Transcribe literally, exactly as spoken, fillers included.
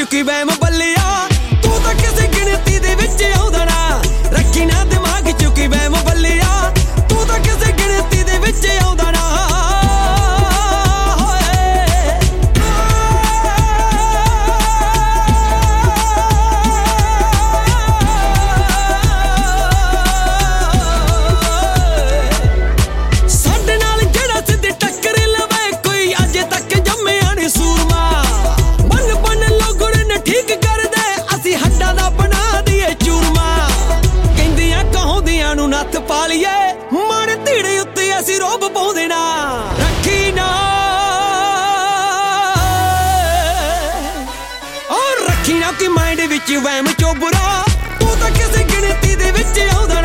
चुकी वहम बल्लिया तू तां किसे गिणती दे विच आउंदा ना रखी ना दिमाग चुकी वहम बल्लिया तू तां किसे गिणती दे विच आउंदा ना नत्थ पालिए माड़े धीड़े उत्ते असीं रोब पाउंदे ना रखी ना और रखी ना कि माइंड विच वहम चो बुरा तू तां किसे गिणती दे विच आउंदा